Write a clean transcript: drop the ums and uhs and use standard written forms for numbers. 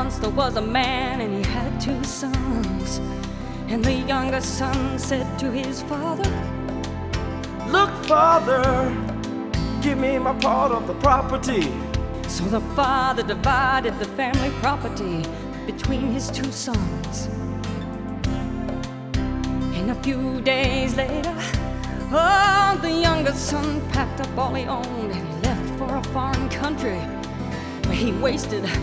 Once there was a man and he had two sons, and the younger son said to his father, "Look, Father, give me my part of the property." So the father divided the family property between his two sons. And a few days later, oh, the younger son packed up all he owned and he left for a foreign country where he wasted